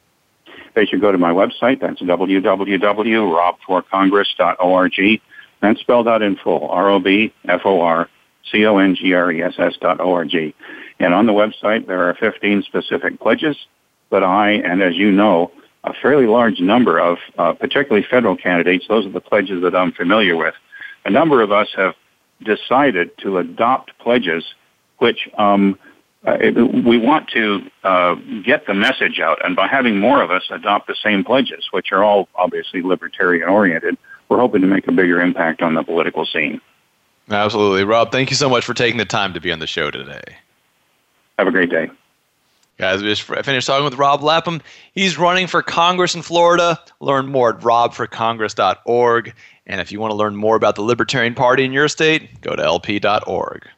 They should go to my website. That's w w w dot rob for congress dot org, and spelled out in full: R O B F O R C O N G R E S S dot O R G. And on the website, there are fifteen specific pledges. But I, and as you know, a fairly large number of, uh, particularly federal candidates, those are the pledges that I'm familiar with. A number of us have decided to adopt pledges which um, uh, we want to uh, get the message out. And by having more of us adopt the same pledges, which are all obviously libertarian-oriented, we're hoping to make a bigger impact on the political scene. Absolutely. Rob, thank you so much for taking the time to be on the show today. Have a great day. Guys, we just finished talking with Rob Lapham. He's running for Congress in Florida. Learn more at rob for congress dot org. And if you want to learn more about the Libertarian Party in your state, go to L P dot org.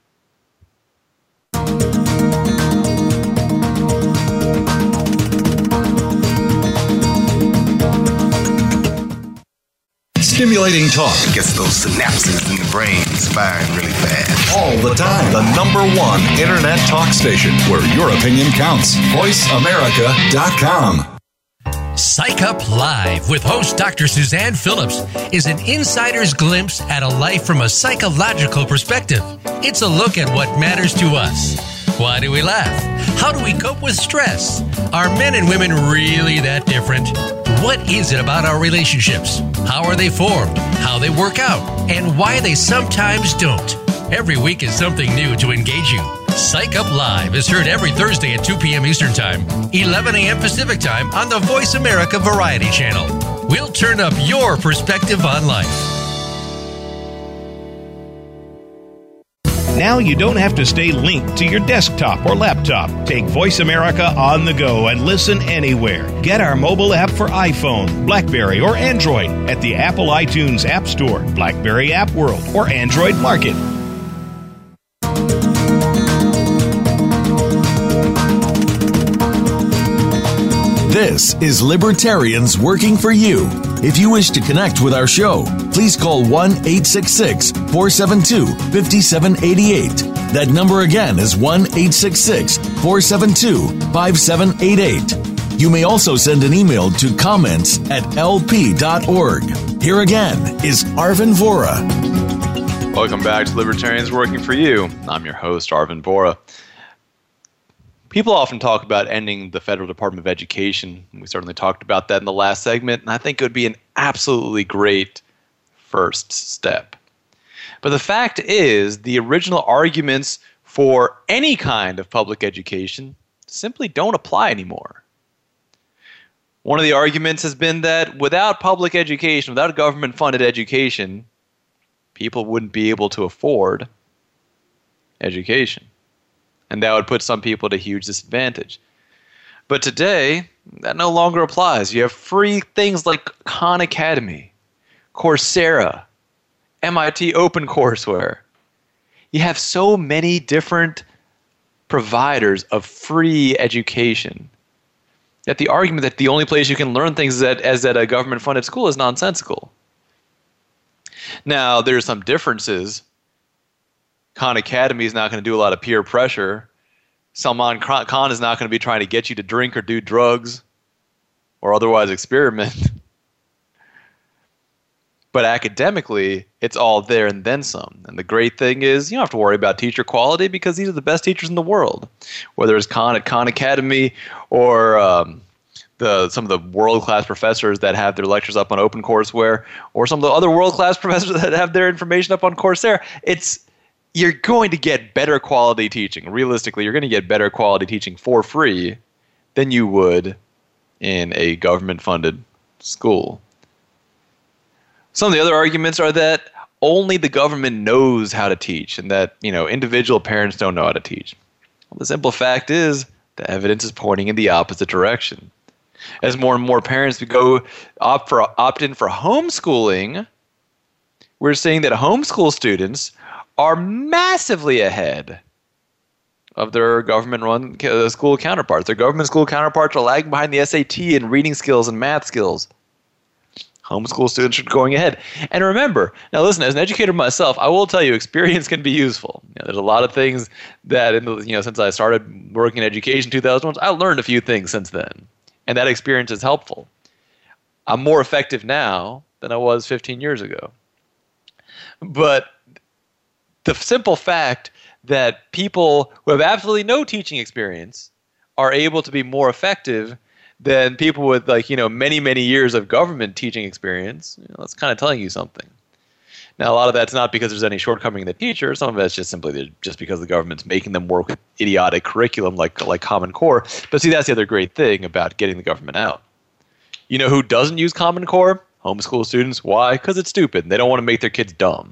Stimulating talk. It gets those synapses in the brain firing really fast. All the time. The number one internet talk station where your opinion counts. voice america dot com. Psych Up Live with host Doctor Suzanne Phillips is an insider's glimpse at a life from a psychological perspective. It's a look at what matters to us. Why do we laugh? How do we cope with stress? Are men and women really that different? What is it about our relationships? How are they formed? How they work out? And why they sometimes don't? Every week is something new to engage you. Psych Up Live is heard every Thursday at two p.m. Eastern Time, eleven a.m. Pacific Time on the Voice America Variety Channel. We'll turn up your perspective on life. Now you don't have to stay linked to your desktop or laptop. Take Voice America on the go and listen anywhere. Get our mobile app for iPhone, BlackBerry, or Android at the Apple iTunes App Store, BlackBerry App World, or Android Market. This is Libertarians Working for You. If you wish to connect with our show, please call one eight six six, four seven two, five seven eight eight. That number again is one eight six six, four seven two, five seven eight eight. You may also send an email to comments at l p dot org. Here again is Arvin Vohra. Welcome back to Libertarians Working for You. I'm your host, Arvin Vohra. People often talk about ending the Federal Department of Education. We certainly talked about that in the last segment, and I think it would be an absolutely great first step. But the fact is, the original arguments for any kind of public education simply don't apply anymore. One of the arguments has been that without public education, without government-funded education, people wouldn't be able to afford education. And that would put some people at a huge disadvantage. But today, that no longer applies. You have free things like Khan Academy, Coursera, M I T OpenCourseWare. You have so many different providers of free education that the argument that the only place you can learn things is at, as at a government-funded school is nonsensical. Now, there's some differences. Khan Academy is not going to do a lot of peer pressure. Salman Khan is not going to be trying to get you to drink or do drugs or otherwise experiment. But academically, it's all there and then some. And the great thing is you don't have to worry about teacher quality because these are the best teachers in the world. Whether it's Khan at Khan Academy or um, the some of the world-class professors that have their lectures up on OpenCourseWare or some of the other world-class professors that have their information up on Coursera, it's you're going to get better quality teaching. Realistically, you're going to get better quality teaching for free than you would in a government-funded school. Some of the other arguments are that only the government knows how to teach and that, you know, individual parents don't know how to teach. Well, the simple fact is the evidence is pointing in the opposite direction. As more and more parents go opt for opt in for homeschooling, we're seeing that homeschool students are massively ahead of their government-run school counterparts. Their government school counterparts are lagging behind the S A T in reading skills and math skills. Homeschool students are going ahead. And remember, now listen, as an educator myself, I will tell you experience can be useful. You know, there's a lot of things that, in the, you know, since I started working in education in two thousand one, I learned a few things since then. And that experience is helpful. I'm more effective now than I was fifteen years ago. But the simple fact that people who have absolutely no teaching experience are able to be more effective than people with, like, you know, many, many years of government teaching experience, you know, that's kind of telling you something. Now, a lot of that's not because there's any shortcoming in the teacher. Some of it's just simply just because the government's making them work with idiotic curriculum like like Common Core. But see, that's the other great thing about getting the government out. You know who doesn't use Common Core? Homeschool students. Why? Because it's stupid. They don't want to make their kids dumb.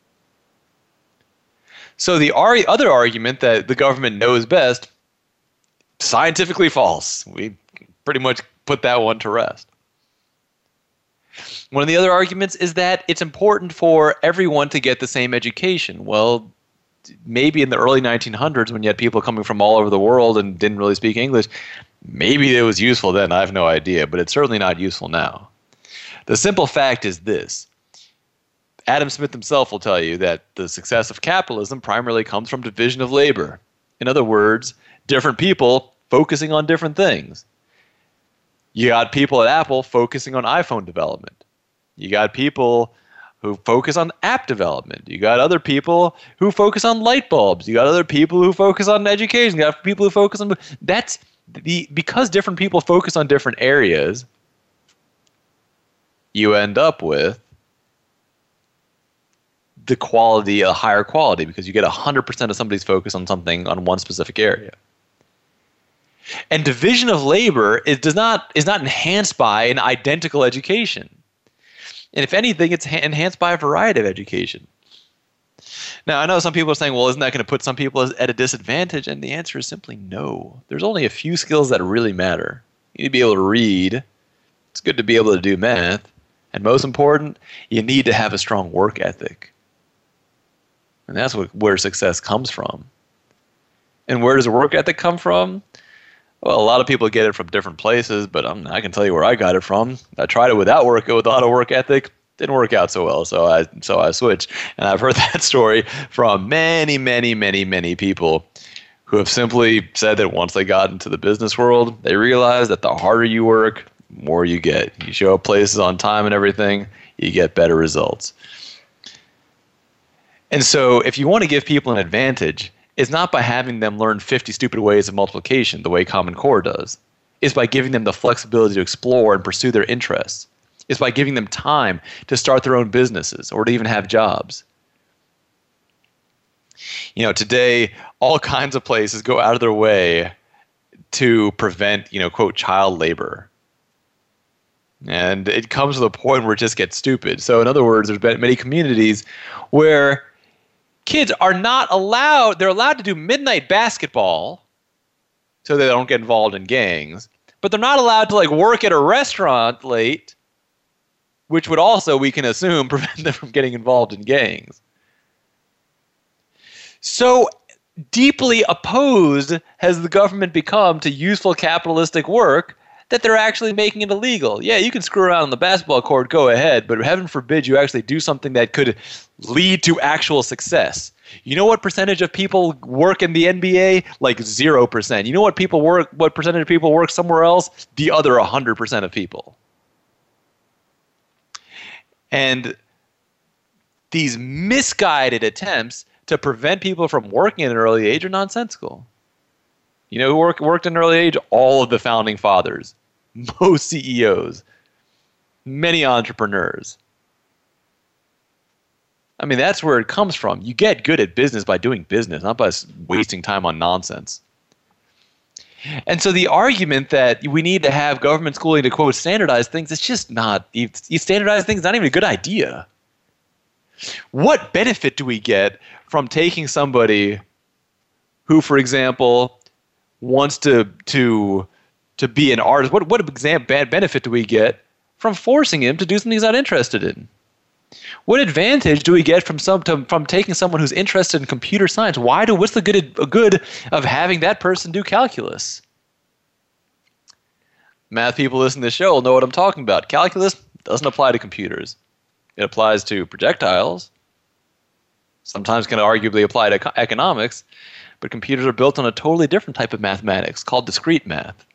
So the ar- other argument that the government knows best, scientifically false. We pretty much put that one to rest. One of the other arguments is that it's important for everyone to get the same education. Well, maybe in the early nineteen hundreds when you had people coming from all over the world and didn't really speak English, maybe it was useful then. I have no idea, but it's certainly not useful now. The simple fact is this. Adam Smith himself will tell you that the success of capitalism primarily comes from division of labor. In other words, different people focusing on different things. You got people at Apple focusing on iPhone development. You got people who focus on app development. You got other people who focus on light bulbs. You got other people who focus on education. You got people who focus on... That's the because different people focus on different areas, you end up with the quality, a higher quality, because you get one hundred percent of somebody's focus on something on one specific area. And division of labor is does not is not enhanced by an identical education. And if anything, it's ha- enhanced by a variety of education. Now, I know some people are saying, well, isn't that going to put some people at a disadvantage? And the answer is simply no. There's only a few skills that really matter. You need to be able to read. It's good to be able to do math. And most important, you need to have a strong work ethic. And that's what, where success comes from. And where does a work ethic come from? Well, a lot of people get it from different places, but I'm, I can tell you where I got it from. I tried it without work, without a work ethic. Didn't work out so well, so I so I switched. And I've heard that story from many, many, many, many people who have simply said that once they got into the business world, they realized that the harder you work, the more you get. You show up places on time and everything, you get better results. And so if you want to give people an advantage, it's not by having them learn fifty stupid ways of multiplication the way Common Core does. It's by giving them the flexibility to explore and pursue their interests. It's by giving them time to start their own businesses or to even have jobs. You know, today, all kinds of places go out of their way to prevent, you know, quote, child labor. And it comes to the point where it just gets stupid. So in other words, there's been many communities where kids are not allowed, they're allowed to do midnight basketball so they don't get involved in gangs, but they're not allowed to like work at a restaurant late, which would also, we can assume, prevent them from getting involved in gangs. So deeply opposed has the government become to useful capitalistic work that they're actually making it illegal. Yeah, you can screw around on the basketball court, go ahead, but heaven forbid you actually do something that could lead to actual success. You know what percentage of people work in the N B A? Like zero percent. You know what people work? What percentage of people work somewhere else? The other one hundred percent of people. And these misguided attempts to prevent people from working at an early age are nonsensical. You know who work, worked at an early age? All of the founding fathers, most C E Os, many entrepreneurs. I mean, that's where it comes from. You get good at business by doing business, not by wasting time on nonsense. And so the argument that we need to have government schooling to, quote, standardize things, it's just not, you, you standardize things, not even a good idea. What benefit do we get from taking somebody who, for example, wants to to to be an artist? What what exam, bad benefit do we get from forcing him to do something he's not interested in? What advantage do we get from some to, from taking someone who's interested in computer science? Why do what's the good good of having that person do calculus? Math people listening to the show will know what I'm talking about. Calculus doesn't apply to computers. It applies to projectiles. Sometimes can arguably apply to economics, but computers are built on a totally different type of mathematics called discrete math.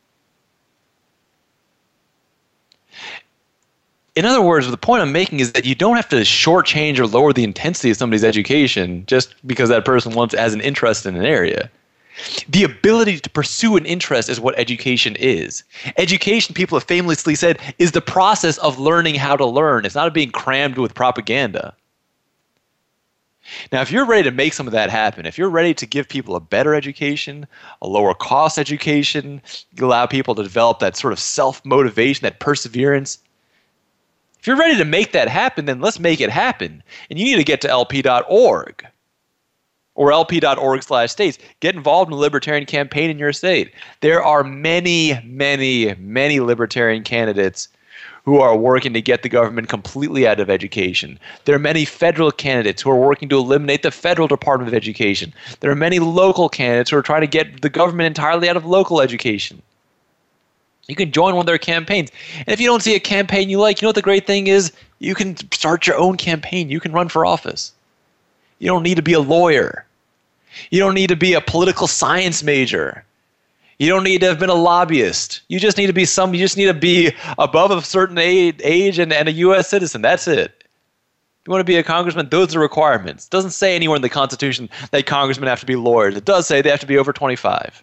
In other words, the point I'm making is that you don't have to shortchange or lower the intensity of somebody's education just because that person wants has an interest in an area. The ability to pursue an interest is what education is. Education, people have famously said, is the process of learning how to learn. It's not being crammed with propaganda. Now, if you're ready to make some of that happen, if you're ready to give people a better education, a lower cost education, you allow people to develop that sort of self-motivation, that perseverance, if you're ready to make that happen, then let's make it happen. And you need to get to L P dot org or L P dot org slash states. Get involved in a libertarian campaign in your state. There are many, many, many libertarian candidates who are working to get the government completely out of education. There are many federal candidates who are working to eliminate the federal Department of Education. There are many local candidates who are trying to get the government entirely out of local education. You can join one of their campaigns. And if you don't see a campaign you like, you know what the great thing is? You can start your own campaign. You can run for office. You don't need to be a lawyer. You don't need to be a political science major. You don't need to have been a lobbyist. You just need to be some. You just need to be above a certain age and, and a U S citizen. That's it. If you want to be a congressman, those are requirements. It doesn't say anywhere in the Constitution that congressmen have to be lawyers. It does say they have to be over twenty-five.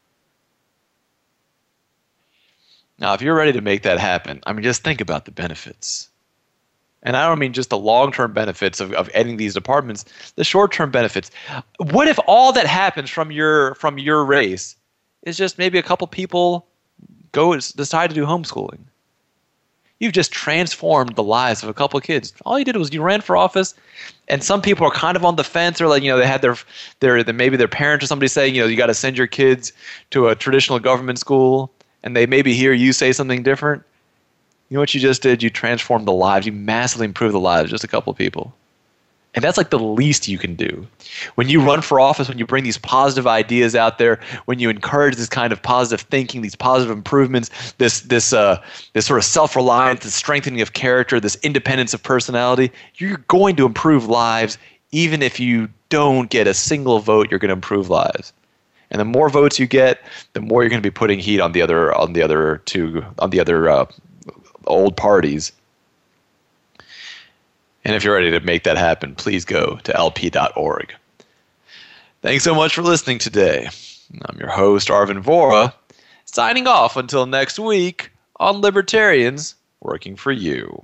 Now, if you're ready to make that happen, I mean, just think about the benefits. And I don't mean just the long-term benefits of, of ending these departments, the short-term benefits. What if all that happens from your from your race is just maybe a couple people go decide to do homeschooling? You've just transformed the lives of a couple of kids. All you did was you ran for office, and some people are kind of on the fence, or like, you know, they had their, their, their maybe their parents or somebody saying, you know, you got to send your kids to a traditional government school, and they maybe hear you say something different. You know what you just did? You transformed the lives. You massively improved the lives of just a couple of people. And that's like the least you can do. When you run for office, when you bring these positive ideas out there, when you encourage this kind of positive thinking, these positive improvements, this this uh, this sort of self-reliance, this strengthening of character, this independence of personality, you're going to improve lives. Even if you don't get a single vote, you're going to improve lives. And the more votes you get, the more you're going to be putting heat on the other on the other two on the other uh, old parties. And if you're ready to make that happen, please go to L P dot org. Thanks so much for listening today. I'm your host, Arvin Vohra, signing off until next week on Libertarians Working for You.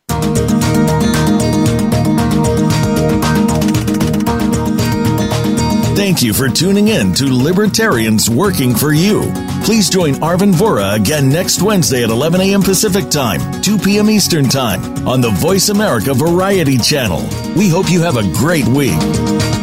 Thank you for tuning in to Libertarians Working for You. Please join Arvin Vohra again next Wednesday at eleven a.m. Pacific Time, two p.m. Eastern Time on the Voice America Variety Channel. We hope you have a great week.